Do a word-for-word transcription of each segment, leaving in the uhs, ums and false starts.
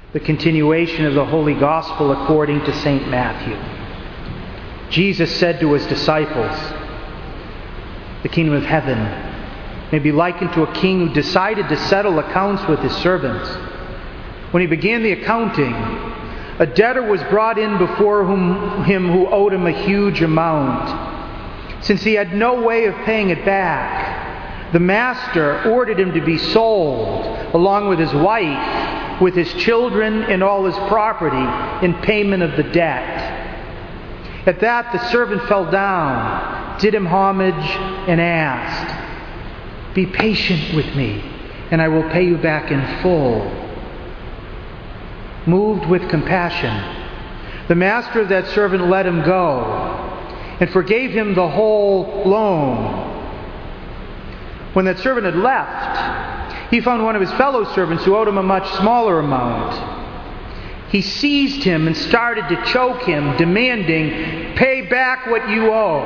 The continuation of the Holy Gospel according to Saint Matthew. Jesus said to his disciples, "The kingdom of heaven may be likened to a king who decided to settle accounts with his servants. When he began the accounting, a debtor was brought in before whom, him who owed him a huge amount. Since he had no way of paying it back, the master ordered him to be sold, along with his wife, with his children and all his property, in payment of the debt. At that the servant fell down, did him homage, and asked, 'Be patient with me, and I will pay you back in full.' Moved with compassion, the master of that servant let him go, and forgave him the whole loan. When that servant had left, he found one of his fellow servants who owed him a much smaller amount. He seized him and started to choke him, demanding, 'Pay back what you owe.'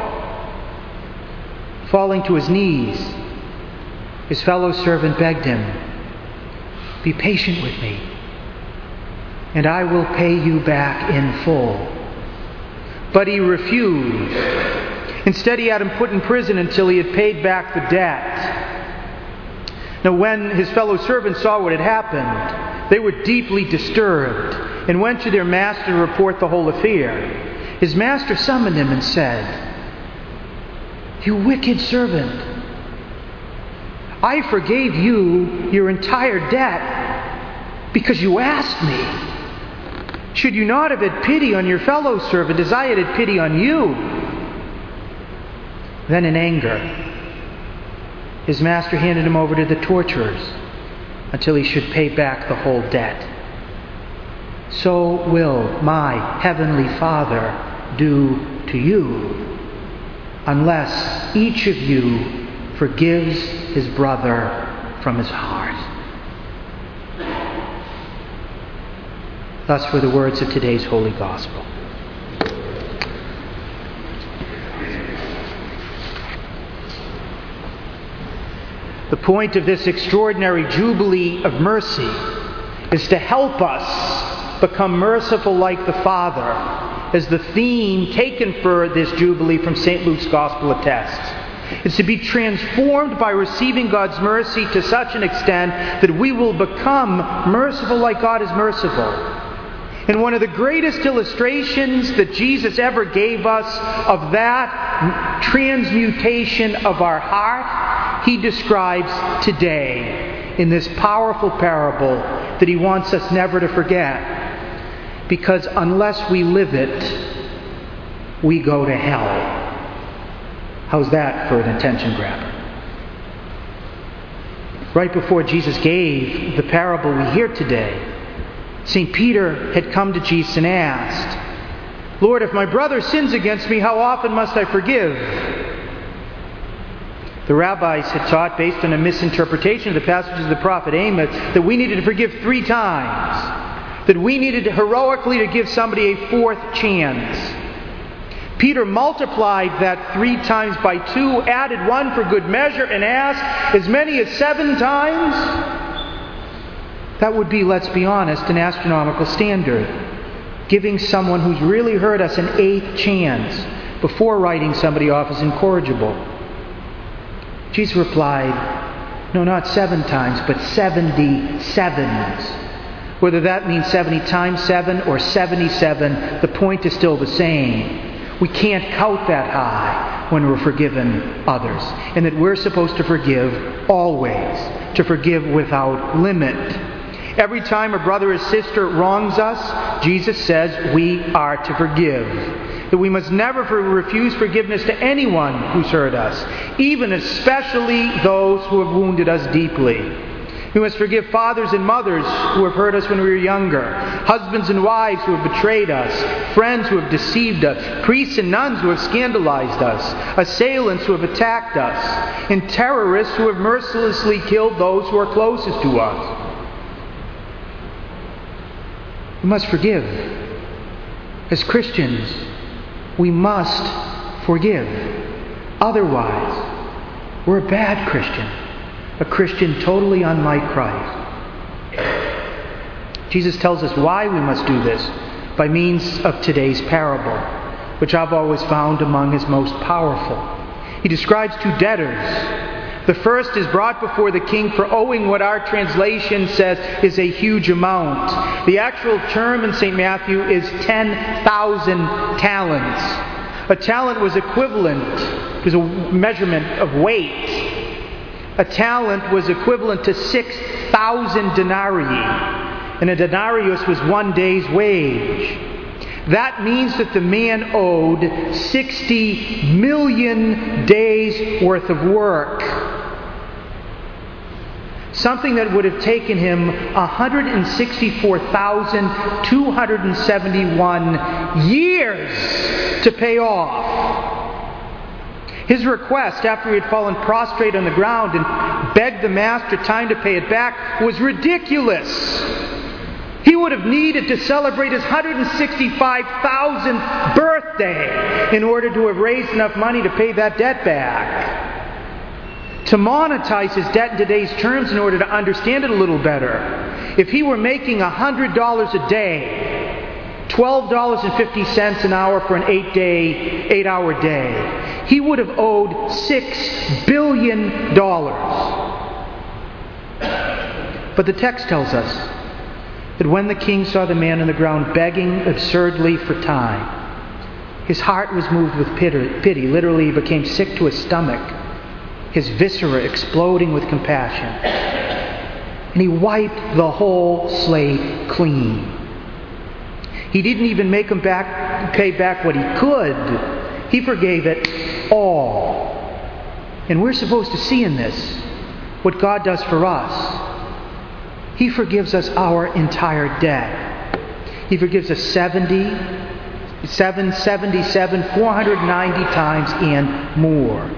Falling to his knees, his fellow servant begged him, 'Be patient with me, and I will pay you back in full.' But he refused. Instead, he had him put in prison until he had paid back the debt. Now when his fellow servants saw what had happened, they were deeply disturbed and went to their master to report the whole affair. His master summoned him and said, 'You wicked servant, I forgave you your entire debt because you asked me. Should you not have had pity on your fellow servant as I had had pity on you?' Then in anger, his master handed him over to the torturers until he should pay back the whole debt. So will my heavenly Father do to you, unless each of you forgives his brother from his heart." Thus were the words of today's Holy Gospel. The point of this extraordinary Jubilee of mercy is to help us become merciful like the Father, as the theme taken for this Jubilee from Saint Luke's Gospel attests. It's to be transformed by receiving God's mercy to such an extent that we will become merciful like God is merciful. And one of the greatest illustrations that Jesus ever gave us of that transmutation of our heart, he describes today in this powerful parable that he wants us never to forget. Because unless we live it, we go to hell. How's that for an attention grabber? Right before Jesus gave the parable we hear today, Saint Peter had come to Jesus and asked, "Lord, if my brother sins against me, how often must I forgive?" The rabbis had taught, based on a misinterpretation of the passages of the prophet Amos, that we needed to forgive three times. That we needed to heroically to give somebody a fourth chance. Peter multiplied that three times by two, added one for good measure, and asked, as many as seven times? That would be, let's be honest, an astronomical standard. Giving someone who's really hurt us an eighth chance before writing somebody off as incorrigible. Jesus replied, no, not seven times, but seventy sevens. Whether that means seventy times seven or seventy-seven, the point is still the same. We can't count that high when we're forgiven others. And that we're supposed to forgive always. To forgive without limit. Every time a brother or sister wrongs us, Jesus says we are to forgive. That we must never refuse forgiveness to anyone who's hurt us, even especially those who have wounded us deeply. We must forgive fathers and mothers who have hurt us when we were younger, husbands and wives who have betrayed us, friends who have deceived us, priests and nuns who have scandalized us, assailants who have attacked us, and terrorists who have mercilessly killed those who are closest to us. We must forgive. As Christians, we must forgive. Otherwise, we're a bad Christian. A Christian totally unlike Christ. Jesus tells us why we must do this by means of today's parable, which I've always found among his most powerful. He describes two debtors. The first is brought before the king for owing what our translation says is a huge amount. The actual term in Saint Matthew is ten thousand talents. A talent was equivalent, it was a measurement of weight. A talent was equivalent to six thousand denarii. And a denarius was one day's wage. That means that the man owed sixty million days worth of work. Something that would have taken him one hundred sixty-four thousand two hundred seventy-one years to pay off. His request, after he had fallen prostrate on the ground and begged the master time to pay it back, was ridiculous. He would have needed to celebrate his one hundred sixty-five thousandth birthday in order to have raised enough money to pay that debt back. To monetize his debt in today's terms in order to understand it a little better, if he were making one hundred dollars a day, twelve dollars and fifty cents an hour for an eight-day, eight-hour day, he would have owed six billion dollars. But the text tells us that when the king saw the man on the ground begging absurdly for time, his heart was moved with pity. Literally, he became sick to his stomach, his viscera exploding with compassion. And he wiped the whole slate clean. He didn't even make him back, pay back what he could. He forgave it all. And we're supposed to see in this what God does for us. He forgives us our entire debt. He forgives us seventy, seven, seventy-seven, four hundred ninety times and more.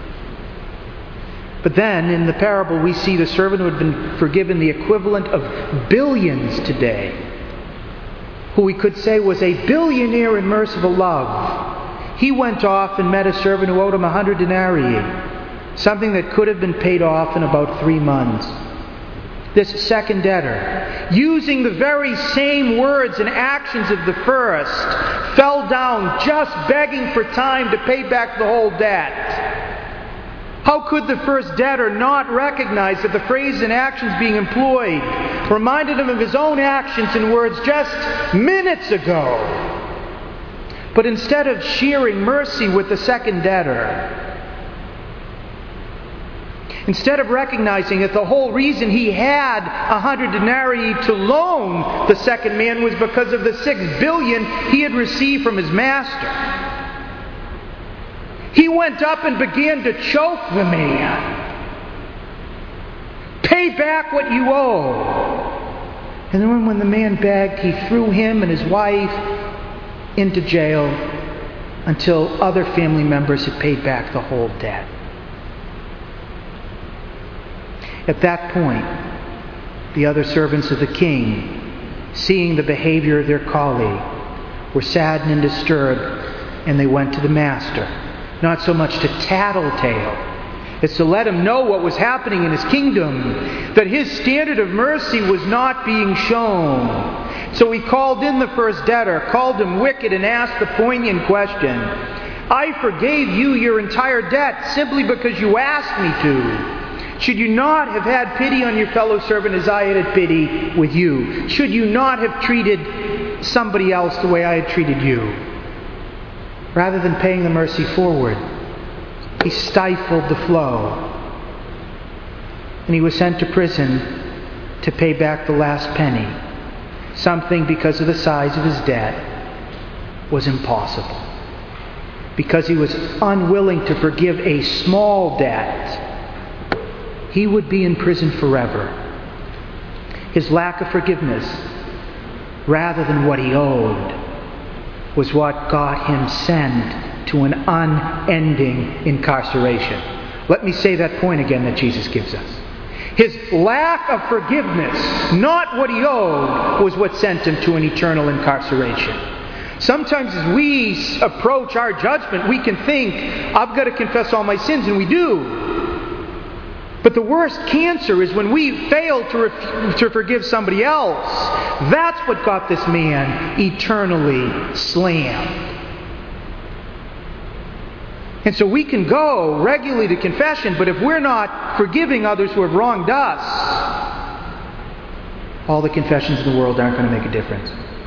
But then, in the parable, we see the servant who had been forgiven the equivalent of billions today, who we could say was a billionaire in merciful love. He went off and met a servant who owed him a hundred denarii, something that could have been paid off in about three months. This second debtor, using the very same words and actions of the first, fell down just begging for time to pay back the whole debt. How could the first debtor not recognize that the phrases and actions being employed reminded him of his own actions and words just minutes ago? But instead of sharing mercy with the second debtor, instead of recognizing that the whole reason he had a hundred denarii to loan the second man was because of the six billion he had received from his master, he went up and began to choke the man. Pay back what you owe. And then when the man begged, he threw him and his wife into jail until other family members had paid back the whole debt. At that point, the other servants of the king, seeing the behavior of their colleague, were saddened and disturbed, and they went to the master, not so much to tattletale as to let him know what was happening in his kingdom, that his standard of mercy was not being shown. So he called in the first debtor, called him wicked, and asked the poignant question, "I forgave you your entire debt simply because you asked me to. Should you not have had pity on your fellow servant as I had pity with you? Should you not have treated somebody else the way I had treated you?" Rather than paying the mercy forward, he stifled the flow. And he was sent to prison to pay back the last penny. Something, because of the size of his debt, was impossible. Because he was unwilling to forgive a small debt, he would be in prison forever. His lack of forgiveness, rather than what he owed, was what got him sent to an unending incarceration. Let me say that point again that Jesus gives us. His lack of forgiveness, not what he owed, was what sent him to an eternal incarceration. Sometimes as we approach our judgment, we can think, I've got to confess all my sins, and we do. But the worst cancer is when we fail to, ref- to forgive somebody else. That's what got this man eternally slammed. And so we can go regularly to confession, but if we're not forgiving others who have wronged us, all the confessions in the world aren't going to make a difference.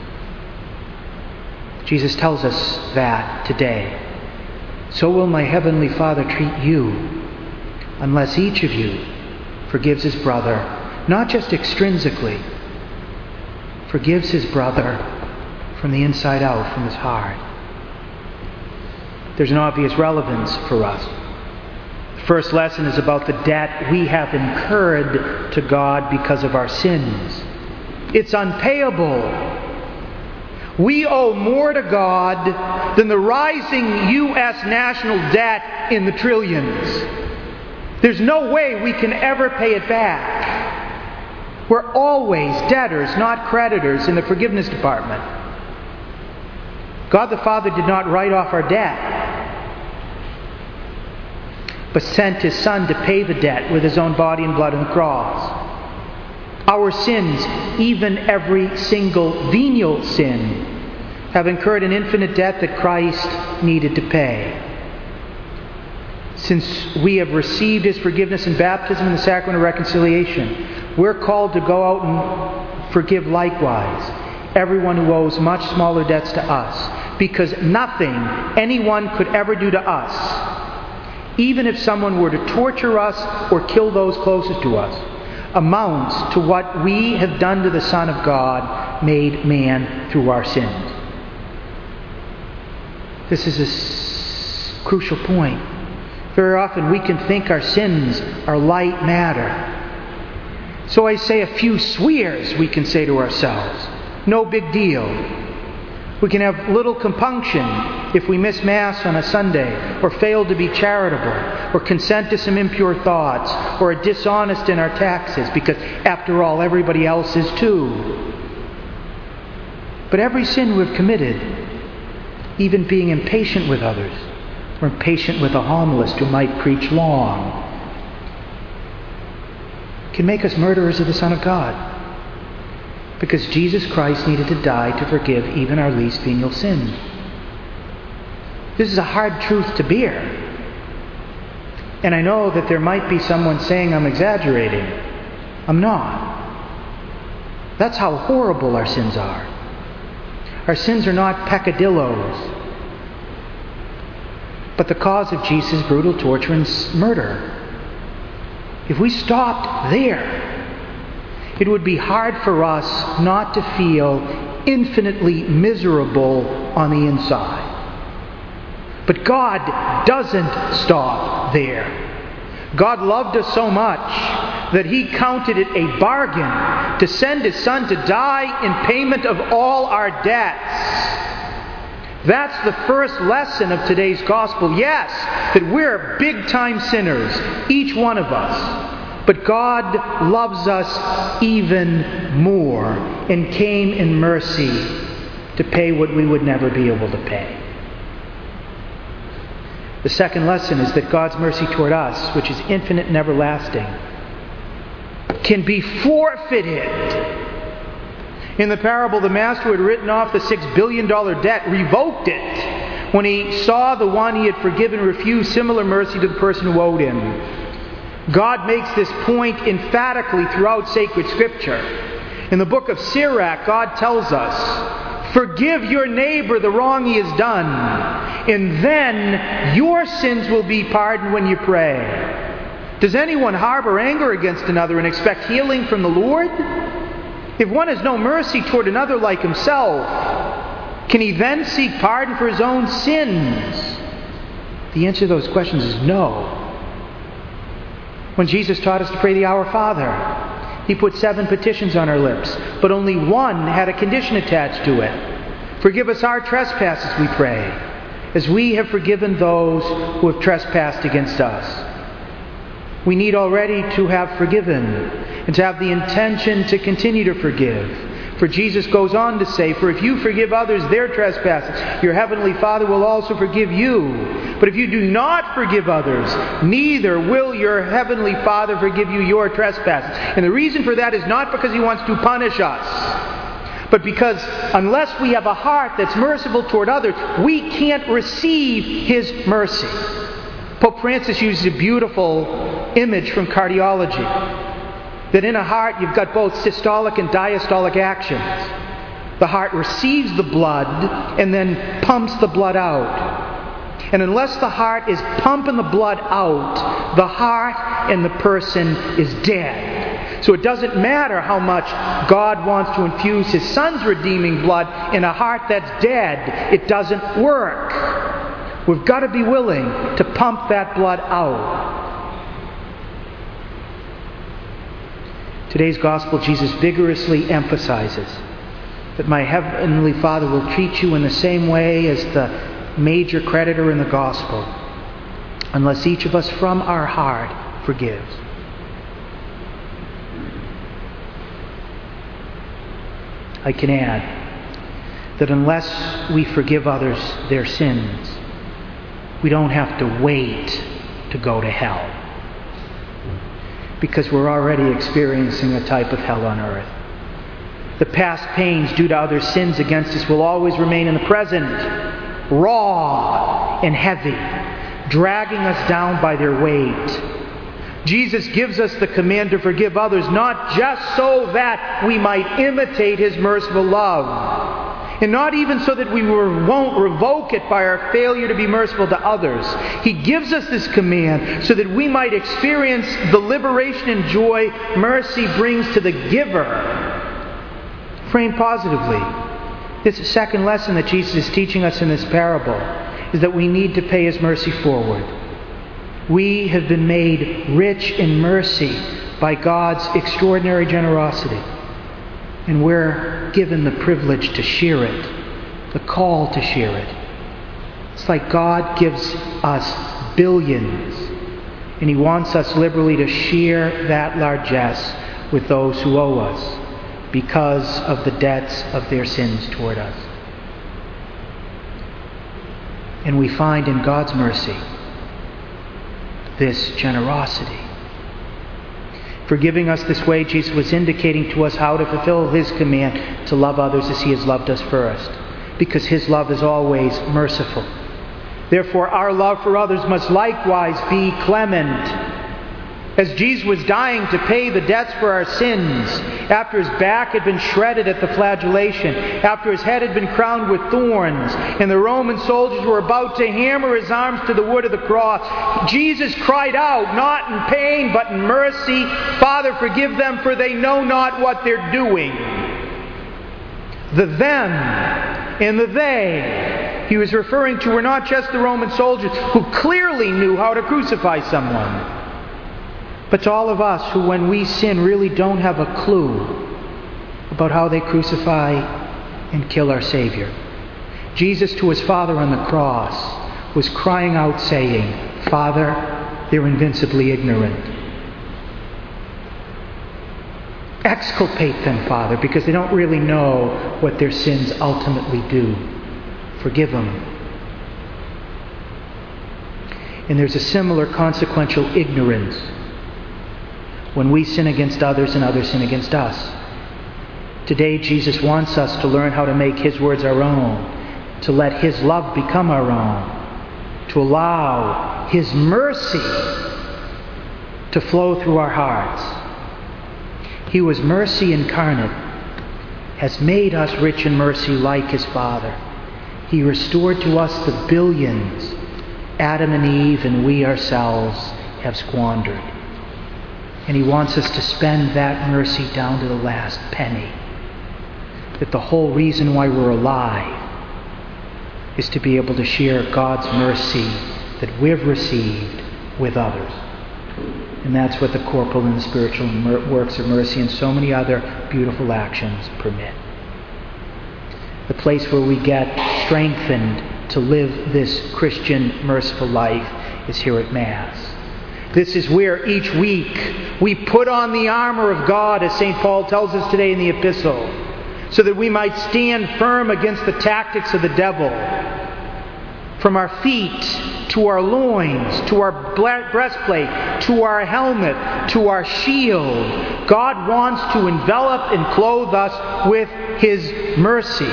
Jesus tells us that today. So will my heavenly Father treat you, unless each of you forgives his brother, not just extrinsically, forgives his brother from the inside out, from his heart. There's an obvious relevance for us. The first lesson is about the debt we have incurred to God because of our sins. It's unpayable. We owe more to God than the rising U S national debt in the trillions. There's no way we can ever pay it back. We're always debtors, not creditors, in the forgiveness department. God the Father did not write off our debt, but sent His Son to pay the debt with His own body and blood on the cross. Our sins, even every single venial sin, have incurred an infinite debt that Christ needed to pay. Since we have received His forgiveness in baptism and the sacrament of reconciliation, we're called to go out and forgive likewise everyone who owes much smaller debts to us, because nothing anyone could ever do to us, even if someone were to torture us or kill those closest to us, amounts to what we have done to the Son of God, made man through our sins. This is a s- crucial point. Very often we can think our sins are light matter. So I say a few swears we can say to ourselves. No big deal. We can have little compunction if we miss Mass on a Sunday, or fail to be charitable, or consent to some impure thoughts, or are dishonest in our taxes, because after all, everybody else is too. But every sin we've committed, even being impatient with others, or impatient with a homilist who might preach long, can make us murderers of the Son of God. Because Jesus Christ needed to die to forgive even our least venial sins. This is a hard truth to bear. And I know that there might be someone saying I'm exaggerating. I'm not. That's how horrible our sins are. Our sins are not peccadillos, but the cause of Jesus' brutal torture and murder. If we stopped there, it would be hard for us not to feel infinitely miserable on the inside. But God doesn't stop there. God loved us so much that He counted it a bargain to send His Son to die in payment of all our debts. That's the first lesson of today's gospel. Yes, that we're big-time sinners, each one of us. But God loves us even more and came in mercy to pay what we would never be able to pay. The second lesson is that God's mercy toward us, which is infinite and everlasting, can be forfeited. In the parable, the master who had written off the six billion dollars debt revoked it when he saw the one he had forgiven refuse similar mercy to the person who owed him. God makes this point emphatically throughout sacred Scripture. In the book of Sirach, God tells us, forgive your neighbor the wrong he has done, and then your sins will be pardoned when you pray. Does anyone harbor anger against another and expect healing from the Lord? If one has no mercy toward another like himself, can he then seek pardon for his own sins? The answer to those questions is no. When Jesus taught us to pray the Our Father, He put seven petitions on our lips, but only one had a condition attached to it. Forgive us our trespasses, we pray, as we have forgiven those who have trespassed against us. We need already to have forgiven and to have the intention to continue to forgive. For Jesus goes on to say, for if you forgive others their trespasses, your heavenly Father will also forgive you. But if you do not forgive others, neither will your heavenly Father forgive you your trespasses. And the reason for that is not because He wants to punish us, but because unless we have a heart that's merciful toward others, we can't receive His mercy. Pope Francis uses a beautiful image from cardiology, that in a heart you've got both systolic and diastolic actions. The heart receives the blood and then pumps the blood out. And unless the heart is pumping the blood out, the heart and the person is dead. So it doesn't matter how much God wants to infuse His Son's redeeming blood in a heart that's dead. It doesn't work. We've got to be willing to pump that blood out. Today's Gospel, Jesus vigorously emphasizes that my Heavenly Father will treat you in the same way as the major creditor in the Gospel, unless each of us from our heart forgives. I can add that unless we forgive others their sins, we don't have to wait to go to hell, because we're already experiencing a type of hell on earth. The past pains due to other sins against us will always remain in the present, raw and heavy, dragging us down by their weight. Jesus gives us the command to forgive others, not just so that we might imitate His merciful love, and not even so that we won't revoke it by our failure to be merciful to others. He gives us this command so that we might experience the liberation and joy mercy brings to the giver. Framed positively, this second lesson that Jesus is teaching us in this parable is that we need to pay His mercy forward. We have been made rich in mercy by God's extraordinary generosity, and we're given the privilege to share it, the call to share it. It's like God gives us billions, and He wants us liberally to share that largesse with those who owe us, because of the debts of their sins toward us. And we find in God's mercy this generosity. For giving us this way, Jesus was indicating to us how to fulfill His command to love others as He has loved us first, because His love is always merciful. Therefore, our love for others must likewise be clement. As Jesus was dying to pay the debts for our sins, after His back had been shredded at the flagellation, after His head had been crowned with thorns, and the Roman soldiers were about to hammer His arms to the wood of the cross, Jesus cried out, not in pain but in mercy, "Father, forgive them, for they know not what they're doing." The them and the they He was referring to were not just the Roman soldiers, who clearly knew how to crucify someone, but to all of us who, when we sin, really don't have a clue about how they crucify and kill our Savior. Jesus, to His Father on the cross, was crying out saying, "Father, they're invincibly ignorant. Exculpate them, Father, because they don't really know what their sins ultimately do. Forgive them." And there's a similar consequential ignorance when we sin against others and others sin against us. Today, Jesus wants us to learn how to make His words our own, to let His love become our own, to allow His mercy to flow through our hearts. He was mercy incarnate, has made us rich in mercy like His Father. He restored to us the billions Adam and Eve and we ourselves have squandered. And He wants us to spend that mercy down to the last penny. That the whole reason why we're alive is to be able to share God's mercy that we've received with others. And that's what the corporal and the spiritual works of mercy and so many other beautiful actions permit. The place where we get strengthened to live this Christian merciful life is here at Mass. This is where each week we put on the armor of God, as Saint Paul tells us today in the epistle, so that we might stand firm against the tactics of the devil. From our feet to our loins, to our breastplate, to our helmet, to our shield, God wants to envelop and clothe us with His mercy.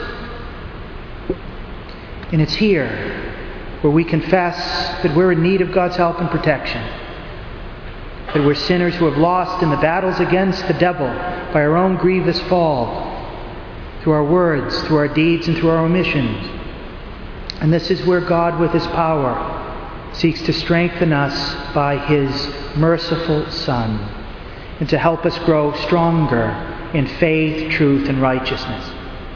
And it's here where we confess that we're in need of God's help and protection. That we're sinners who have lost in the battles against the devil by our own grievous fall, through our words, through our deeds, and through our omissions. And this is where God, with His power, seeks to strengthen us by His merciful Son, and to help us grow stronger in faith, truth, and righteousness.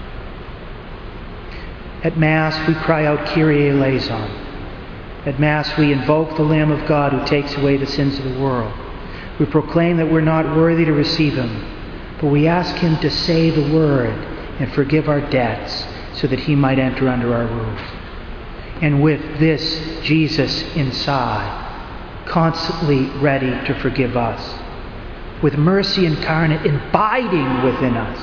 At Mass, we cry out, Kyrie eleison. At Mass, we invoke the Lamb of God who takes away the sins of the world. We proclaim that we're not worthy to receive Him, but we ask Him to say the word and forgive our debts so that He might enter under our roof. And with this Jesus inside, constantly ready to forgive us, with mercy incarnate abiding within us,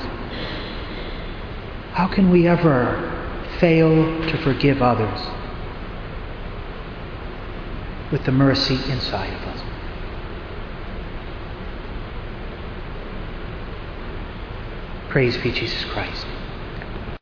how can we ever fail to forgive others with the mercy inside of us? Praise be Jesus Christ.